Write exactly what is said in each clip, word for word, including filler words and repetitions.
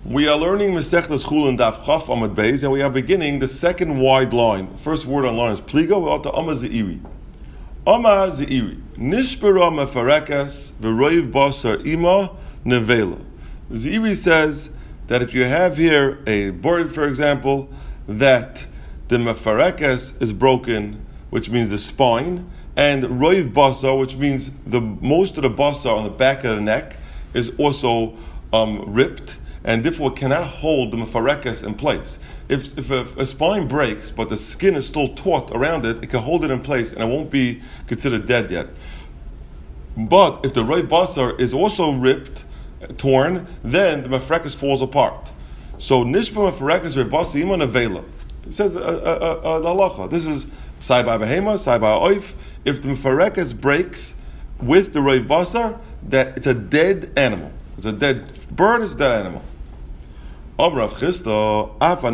We are learning Masechtas Chulin Daf Chaf Amud Beis, and we are beginning the second wide line. First word on line is Pliga. We're up to Amma Ze'iri. Amma Ze'iri. Nishbera Mefarekas V'roiv Basar Ima Nevela. Ze'iri says that if you have here a bird, for example, that the Mefarekas is broken, which means the spine, and Roiv Basar, which means the most of the basar on the back of the neck, is also um, ripped, and therefore cannot hold the mefarekas in place. If, if a, a spine breaks, but the skin is still taut around it, it can hold it in place, and it won't be considered dead yet. But if the right basar is also ripped, torn, then the mefarekas falls apart. So nishba mefarekas rebasi iman avela. It says a, a, a, a halacha. This is sai by behema, sai by oif. If the mefarekas breaks with the right basar, that it's a dead animal. It's a dead bird. It's a dead animal. I used to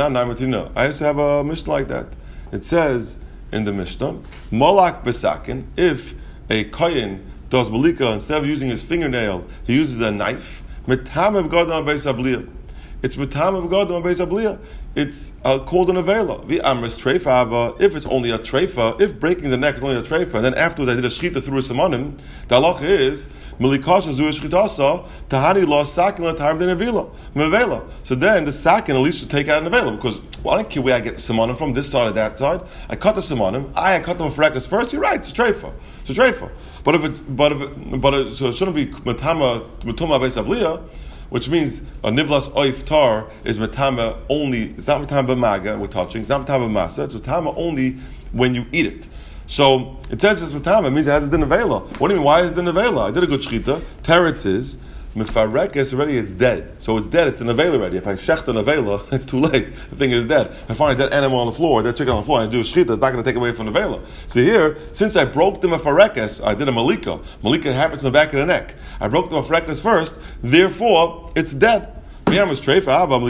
have a Mishnah like that. It says in the Mishnah, Malak besakin, if a kohen does malika, instead of using his fingernail, he uses a knife, mitam of gadam beis abliya. It's mitam of gadam beis abliya. It's uh, called an avela. The amris treifa, if it's only a treifa, if breaking the neck is only a treifa, and then afterwards I did a shchita through a simonim, the halacha is, Milikasa zu shchitasa, tahani lo sakin la tarv den avela. So then the sakin at least should take out an avela, because well, I don't care where I get simonim from, this side or that side. I cut the simonim, I, I cut the mefarekas first, you're right, it's a treifa. It's a treifa. But if it's, but if it, but it, so it shouldn't be matama, matuma beis abliya, which means a nivlas oif tar is matama only, it's not matama b'maga, we're touching, it's not matama b'masa, it's matama only when you eat it. So it says it's matama, it means it has a din avela. What do you mean, why is it din avela? I did a good shchita, teretz is, mefarekes already, it's dead. So it's dead, it's an avela already. If I shecht an avela, it's too late, the thing is dead. If I find a dead animal on the floor, a dead chicken on the floor, and I do a shchita, it's not going to take away from the avela. So here, since I broke the mefarekes, I did a malika. Malika happens in the back of the neck. I broke the mefarekes first, therefore, it's dead. It must be, it's,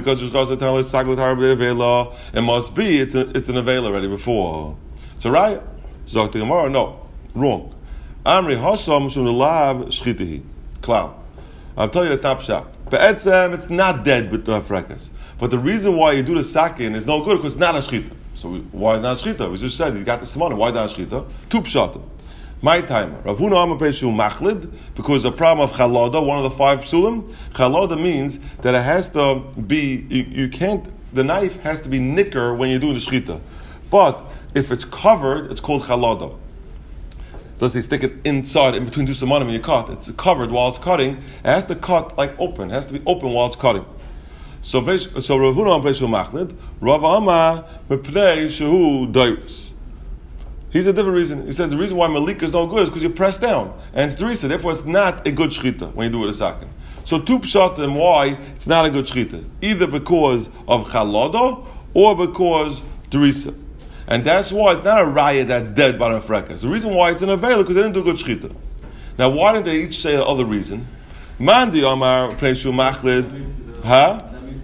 a, it's an avela already before. So right? Zok the Gemara, no, wrong. Amri Hasam Shunulav Shchitihi. Cloud. I'll tell you it's not pshat. Be'etzem, it's not dead with the freckles. But the reason why you do the sakin is no good because it's not a shchita. So we, why is it not a shchita? We just said you got the simon. Why not a shchita? Two pshatim. My timer. Rav Huna Amar Peshu Machlid, because the problem of chalada, one of the five psulim, chalada means that it has to be, you, you can't, the knife has to be nicker when you're doing the shchita. But if it's covered, it's called chalada. Let's say stick it inside, in between two simonim and you cut. It's covered while it's cutting. It has to cut like open. It has to be open while it's cutting. So, so Rav Huna Amar Peshu Machlid, Rav Amar Mepnei Shehu Dairis. He's a different reason. He says the reason why malika is no good is because you press down. And it's derisa, therefore it's not a good shchita when you do it a sakin. So two pshatim why it's not a good shchita. Either because of chalada or because derisa. And that's why it's not a raya that's dead by the mefarekas. The reason why it's an avela because they didn't do good shchita. Now why didn't they each say the other reason? Mandi Amar Peshu Machlid. Huh?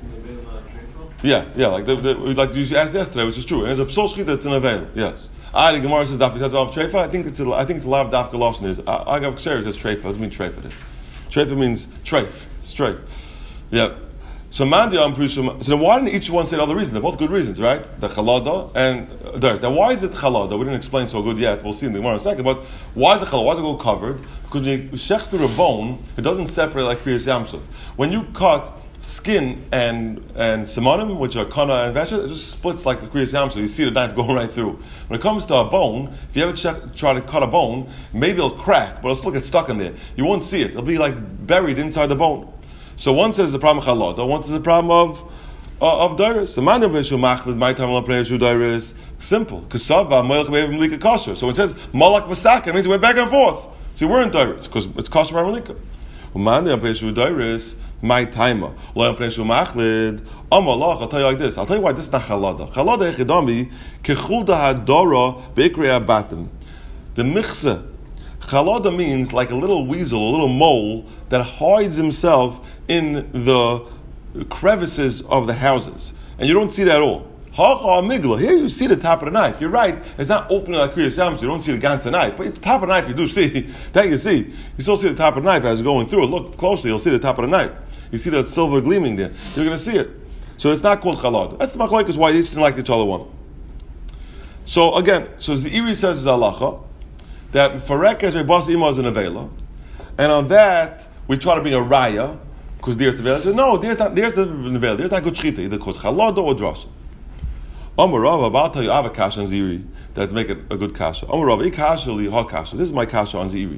Yeah, yeah, like the, the, like you asked yesterday, which is true. And there's a psal shchita, it's an avela. Yes. I the Gemara says daf of treifa. I think it's a, I think it's a lot of daf galoshin is. I got kser says treifa. Doesn't mean treifa. Treifa means treif. It's treif. Yeah. So mandi am prishum. So then why didn't each one say the other reason? They're both good reasons, right? The chalada and uh, there. Now why is it chalada? We didn't explain so good yet. We'll see in the Gemara in a second. But why is it chalada? Why is it go covered? Because when you shech through a bone, it doesn't separate like kriyas yamsuf. When you cut skin and and simonim, which are kana and vesha, it just splits like the kriyas yamsuf. You see the knife going right through. When it comes to a bone, if you ever check, try to cut a bone, maybe it'll crack, but it'll still get stuck in there. You won't see it. It'll be like buried inside the bone. So one says the problem of chalada, one says the problem of uh, of dairis. The man of Peshu Machlid, my time on Peshu dairis, simple. Kasava malach be'evim lika kosher. So it says malak v'saka, it means it went back and forth. So we're in dairis because it's kosher by malika. Man of Peshu dairis, my timer. Lo Peshu Machlid, amalach. I'll tell you like this. I'll tell you why this is not chalada. Chalada echidami kechulda hadora be'ikri abatim. The michse. Chalada means like a little weasel, a little mole that hides himself in the crevices of the houses. And you don't see that at all. Ha-ha migla. Here you see the top of the knife. You're right. It's not opening like kriyas yamsuf. You don't see the ganze knife. But the top of the knife you do see. That you see. You still see the top of the knife as you're going through it. Look closely, you'll see the top of the knife. You see that silver gleaming there. You're going to see it. So it's not called chalad. That's the machlokes why each didn't like each other one. So again, so Zeiri says is halacha that Mefarekes Rebasa Ima is an avela, and on that we try to bring a raya because there's avela. Says no, there's not. There's the avela. There's not good shchita either called chalad or drasha. Amar Rav, I'll tell you I have a kasha on Zeiri that's make it a good kasha. Amar Rav, kasha li ha kasha. This is my kasha on Zeiri.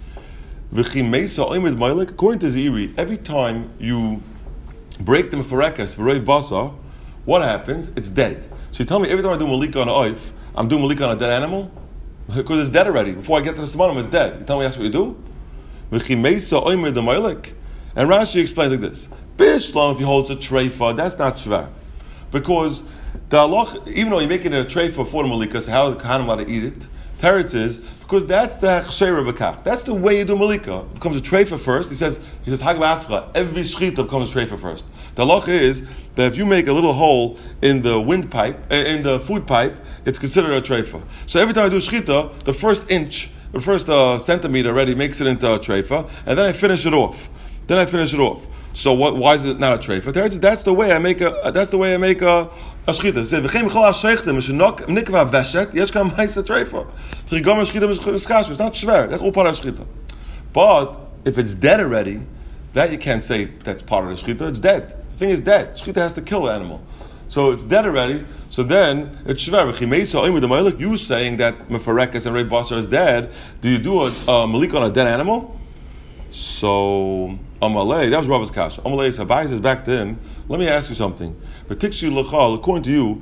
According to Zeiri, every time you break the Mefarekes V'Reiv Basar, what happens? It's dead. So you tell me every time I do Malika on an oif, I'm doing Malika on a dead animal? Because it's dead already. Before I get to the Simonim, it's dead. You tell me that's what you do? And Rashi explains like this. Bishlam, if you hold a treifa, that's not shvar. Because the halach, even though you're making it a treifa for the Malika, so how the Kohanim allowed to eat it, Teretz is, because that's the Chsheira B'kach. That's the way you do Malika. It becomes a treifa first. He says, he says, Hagav every shchita becomes a treifa first. The halach is that if you make a little hole in the windpipe, in the food pipe, it's considered a treifa. So every time I do shchita, the first inch, the first uh, centimeter already makes it into a treifa, and then I finish it off. Then I finish it off. So what? Why is it not a treifa? That's the way I make a. That's the way I make a. A shchita. Say v'chein b'chol ha'sheichtim mishenok nikva veshet yesh kam ma'isa treifa. Trigom ha'shchita miskashu. It's not shver. That's all part of shchita. But if it's dead already, that you can't say that's part of the shchita. It's dead. The thing is dead. Shchita has to kill the animal. So it's dead already. So then it's shver. You saying that Mefarekes and Reiv Basar is dead? Do you do a, a malik on a dead animal? So Amalei, that was Rabba's kasha. Amalei Sabai says back then. Let me ask you something. According to you,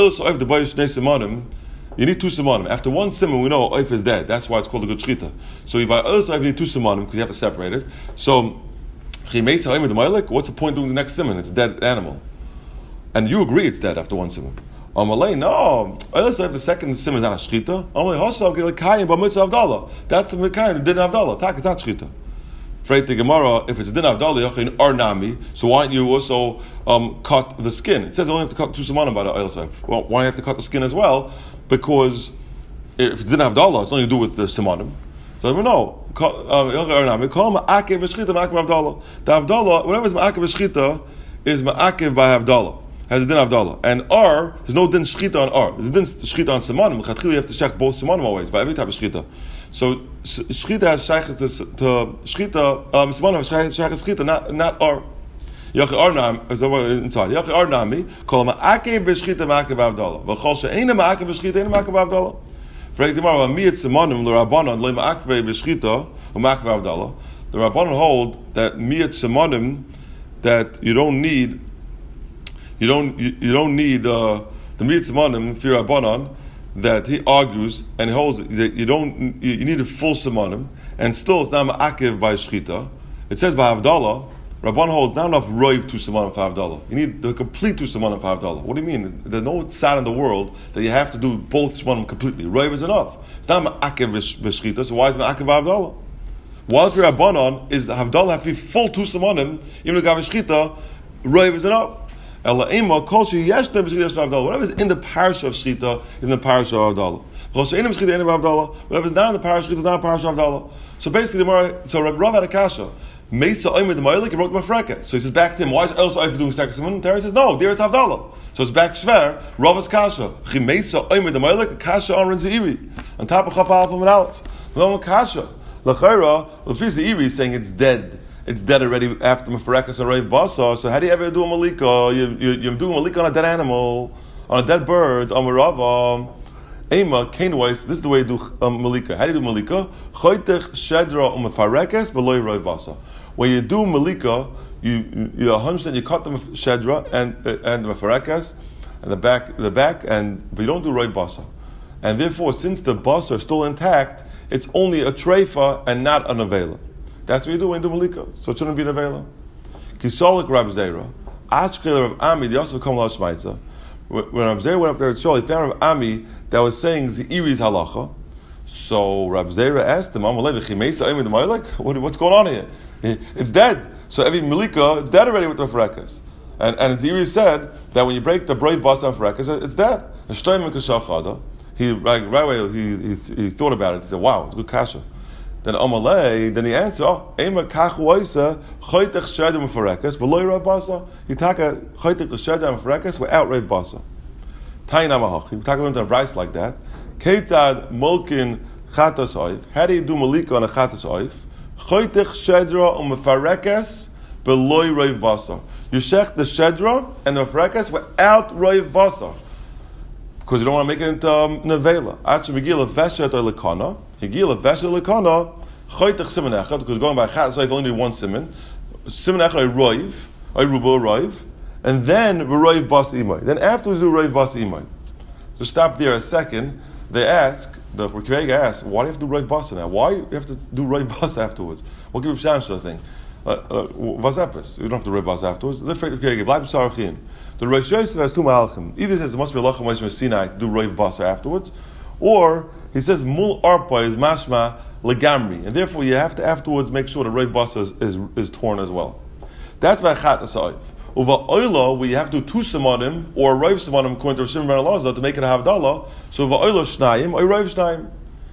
you need two simanim. After one simon, we know oif is dead. That's why it's called a good shchita. So you buy oif, you need two simanim because you have to separate it. So what's the point doing the next simon? It's a dead animal, and you agree it's dead after one simon. Amalei, no. Oif, the second simon is not a shchita. Amalei hosav gelekayim b'mitzvah avdallah. That's the mekayim that didn't avdallah. Tak, it's not shchita. Freit the Gemara, if it's din avdallah yachin ar nami, so why don't you also um, cut the skin? It says you only have to cut two semanim by the oil side. Well, why do you have to cut the skin as well? Because if it's din avdallah, it's nothing to do with the semanim. So no, ar nami. Call ma'akev v'shchita ma'akev avdallah. The avdallah, whatever is ma'akev v'shchita, is ma'akev by avdallah. Has a din avdallah, and ar there's no din shchita on ar. There's a din shchita on semanim. L'chatchila you have to check both semanim always by every type of shchita. So shchita has shaykhs to shchita. Um, semanim has shaykhs shchita, not not ar. Yachi ar nam inside. Yachi ar nami kol ma'akev v'shchita ma'akev avdallah. V'chol she'ena ma'akev v'shchita ena ma'akev avdallah. For example, miyat semanim l'rabbanon lo ma'akev v'shchita u'ma'akev avdallah. The rabbanon hold that miyat semanim that you don't need. You don't you, you don't need uh, the miyat semanim for rabbanon that he argues and he holds that you don't you, you need a full semanim and still it's not ma'akev by shchita. It says by avdallah. Rabban holds not enough roiv two semanim for avdallah. You need the complete two semanim for avdallah. What do you mean? There's no side in the world that you have to do both semanim completely. Roiv is enough. It's not ma'akev b'shchita. So why is ma'akev avdallah? While for rabbanon is the avdallah have to be full two semanim. Even if you have shchita, roiv is enough. Whatever is in the parasha of shchita is in the parasha of avdallah. Whatever is not in the parasha of shchita is not in the parasha of avdallah. So basically, the so Rav had a kasha. Mesa oimed the Ma'alik, he broke the Mafreka. So he says back to him, why is else oif doing second simon? Terry says, no, there it's Havdalah. So it's back Shver, Rav's Kasha. Chi Mesa oimed the Ma'alik, Kasha on Zeiri. On top of Chaf Aleph and Aleph. No Kasha. L'chaira, L'fi Zeiri is saying it's dead. It's dead already after Mafrekas and Reiv Basar. So how do you ever do a Malika? You, you, you're doing a Malika on a dead animal, on a dead bird, on a Rava. Ema, Kainwise, this is the way you do um, Malika. How do you do Malika? Choytech Shedra Umefarekes V'loi Reiv Basar. When you do Malika, you you one hundred percent you cut the Shedra and uh, and the Mefarekes and the back the back and but you don't do Reiv Basar. And therefore, since the Basar is still intact, it's only a treifa and not an avela. That's what you do when you do Malika. So it shouldn't be an avela. Kisolik Rab Zera, Ashkel Rav Ami, they also come Lash Maitza. When Rab Zera went up there to Shul, he found Rav Ami that was saying Zeiri's halacha. So Rab Zera asked him, what, what's going on here? It's dead. So every Malika, it's dead already with the Frekas. And and Zeiri said that when you break the brave bas of Frekas, it's dead. He right, right away he, he, he thought about it. He said, wow, it's good kasha. then Amalei, then he answered, oh, Ema kachu oisa, choytech shedem u'farekas, beloy rav basa. You take a choytech shedem u'farekas without rav basa. Tayin amahach. You take a learn a rice like that. Keitad molkin chatas oif. How do you do malika on a chatas oif? Choytech shedra u'farekas beloy rav basa. You shech the shedra and the farekas without rav basa. Because you don't want to make it into um, nevela. Actually, megillah veshet or lekana. Megillah veshet or lekana. Choytech siman echad. Because going by chat, so I only need one siman. Siman echad or roiv, or rubo roiv, and then roiv bas imay. Then afterwards do roiv bas imay. So stop there a second. They ask the Rikvega asks, why do you have to do roiv bas now? Why do you have to do roiv bas afterwards? What give you a chance to thing? Was epis? You don't have to roiv bas afterwards. The Rikvega bleib sarachin. The Rosh Yosef has two malachim. Either says it must be a lachem Moshe Sinai to do roiv basa afterwards, or he says mul arpa is mashma legamri, and therefore you have to afterwards make sure the roiv basa is, is, is torn as well. That's by chat asayv. Uva oila we have to do two simonim or roiv simonim according to Shimon ben Elazar to make it a havdalah. So uva oila shnayim or roiv shnayim.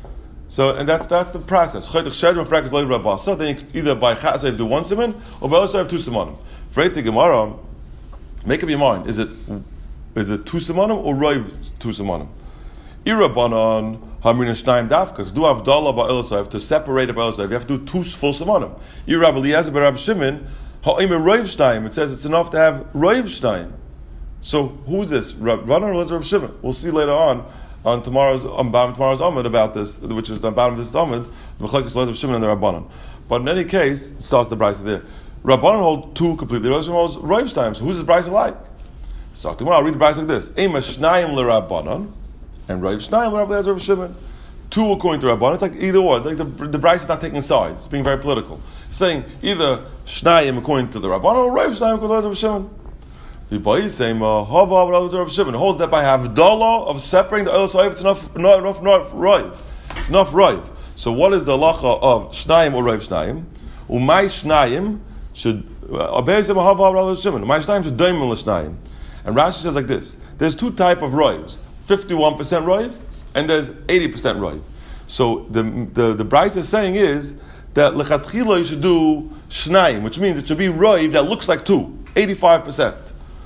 So and that's that's the process. Choytech shedem frakas loiv roiv basa. Then you either by chat asayv do one simon or by asayv two simonim. For the Gemara. Make up your mind. Is it is it two simonim or roiv two simonim? Irabanan hamrina shnayim dafkas. Do avdallah ba'elosav to separate a ba'elosav. You have to do two full simonim. Irab Eliezer b'Rab Shimon ha'imir roiv shnayim. It says it's enough to have roiv shnayim. So who's this? Rabbanan or Eliezer Rab Shimon? We'll see later on on tomorrow's on tomorrow's Amud about this, which is the bottom of this Amud. Mechlekes Eliezer Rab Shimon and the Rabbanan. But in any case, it starts the brayso there. Rabbanan hold two completely. Rabbanan holds roiv shnayim. So who's this brayso like? So tomorrow I'll read the brayso like this: Ema shnayim l'Rabbanan and roiv shnayim l'Rab Eliezer Rab Shimon. Two according to Rabbanan. It's like either or. Like the the brayso is not taking sides. It's being very political. It's saying either shnayim according to the Rabbanan or roiv shnayim according to Eliezer Rab Shimon. V'bai saying hava Eliezer Rab Shimon holds that by havdalah of separating the Eliezer it's enough not enough not roiv. It's enough roiv. So what is the halacha of shnayim or roiv shnayim? Umay shnayim should obey some hava Eliezer Shimon. My shnayim should daimon l'shnayim. And Rashi says like this: there's two type of roivs, fifty-one percent roiv, and there's eighty percent roiv. So the the the Bryce is saying is that lechatchila you should do shnayim, which means it should be roiv that looks like two, eighty-five percent,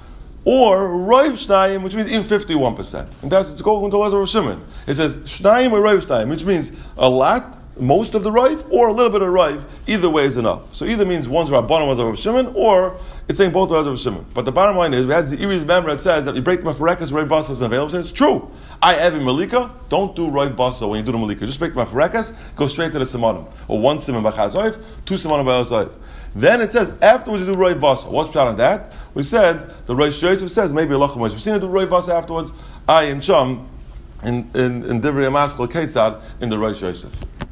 or roiv shnayim, which means even fifty-one percent. And that's it's going to Eliezer Rab Shimon. It says shnayim or roiv shnayim, which means a lot. Most of the roiv, or a little bit of roiv, either way is enough. So either means one's Rabbanan, one's Rab Shimon, or it's saying both are Rab Shimon. But the bottom line is, we had the Iri's member that says that you break the mafarekas, roiv basa is available. So it's true. I have a malika, don't do roiv basa when you do the malika. Just break the mafarekas, go straight to the simanim. Or one simon b'chaz oiv, two simanim b'chaz oiv. Then it says, afterwards you do roiv basa. What's the on that? We said, the Rosh Yosef says, maybe a lachem. We've seen it do roiv basa afterwards. I and Sham, in, in, in Divrei Amaskal Ketzad, in the Rosh Yosef.